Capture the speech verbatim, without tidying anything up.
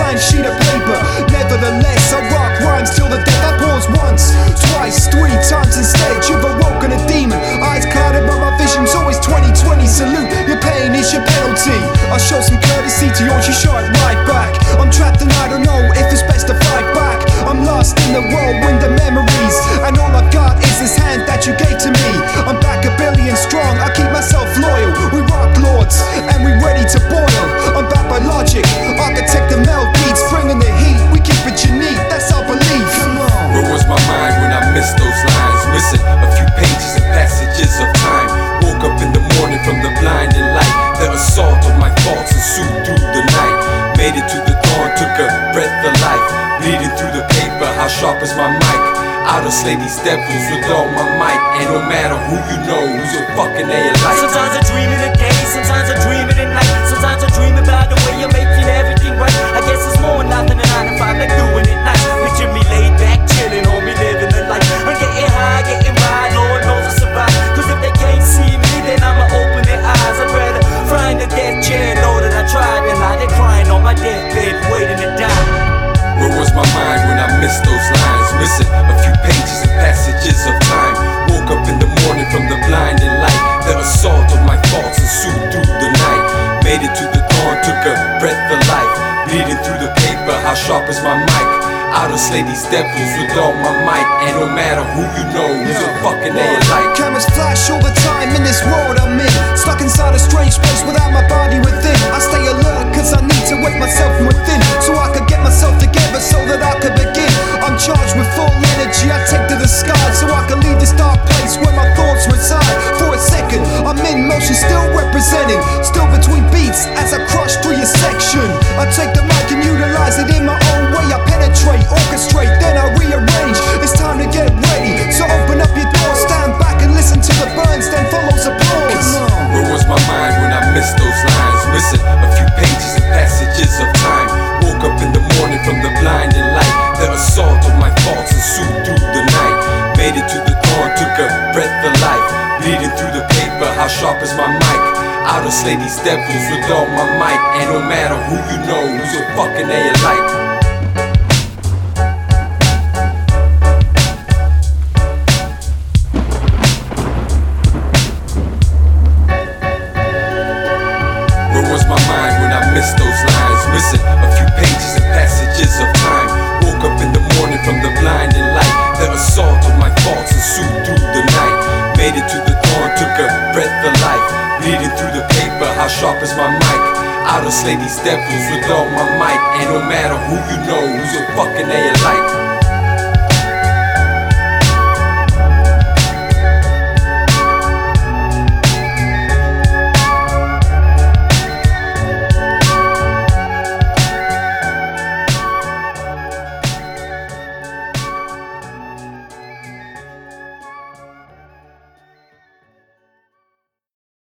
blank sheet of paper. Nevertheless, I rock rhymes till the death. I pause once, twice, three times instead. You've awoken a demon, eyes clouded, but my vision's always twenty twenty. Salute, your pain is your penalty. I show some courtesy to yours, you show it right back. I'm trapped and I don't know if it's best to fight back. I'm lost in the whirlwind of memories, and all I've got is this hand that you gave to me. I'm back a billion strong, I keep myself loyal. We rock lords, and we ready to boil. I'm back by logic, architect the melt beats, bringing the heat. We keep it unique, that's our belief. Come on. Where was my mind when I missed those lines? Missing a few pages and passages of time. Woke up in the morning from the blinding light. The assault of my thoughts ensued through the night. Made it to the dawn, took a breath of life. Bleeding through the paper, how sharp is my mic? I'll slay these devils with all my might. And no matter who you know, who's a fucking A alike. Sometimes I dream in the day, sometimes I dream in the night. Sometimes I dream about the way you're making everything right. I guess it's more nothing than nine to five, like doing it nice. Picture me laid back, chilling, homie, living the life. I'm getting high, getting by, Lord knows I survive. Cause if they can't see me, then I'ma open their eyes. I'd rather fry in the death chair, know that I tried. And lie there crying on my deathbed, waiting to die. Where was my mind when I missed those lines? Missing a few pages and passages of time. Woke up in the morning from the blinding light. The assault of my thoughts ensued through the night. Made it to the dawn, took a breath of life. Bleeding through the paper, how sharp is my mic? I'll slay these devils with all my might. And no matter who you know, who's a fucking A alike. Cameras flash all the time in this world I'm in. Stuck inside a strange place without my body within. I stay alert cause I need to wake myself from within, so I could get myself together so that I could begin. I'm charged with full energy, I take to the sky so I can leave this dark place where my thoughts reside. For a second, I'm in motion, still representing, still between beats as I crush through your section. I take the mic and utilize it in my own way. I penetrate, orchestrate, then I rearrange. It's time to get ready, so open up your door, stand back and listen to the burns, then follows applause. Where was my mind when I missed those lines? Missing a few pages and passages of time. Woke up in the morning from the blinding light. The assault of my thoughts ensued through the night. Made it to the dawn, took a breath of life. Bleeding through the paper, how sharp is my mic? I'll slay these devils with all my might. And no matter who you know, who's a fucking A alike. Missed those lines, missing a few pages and passages of time. Woke up in the morning from the blinding light. The assault of my thoughts ensued through the night. Made it to the dawn, took a breath of life. Bleeding through the paper, how sharp is my mic? I'll slay these devils with all my might. And no matter who you know, who's a fucking A alike.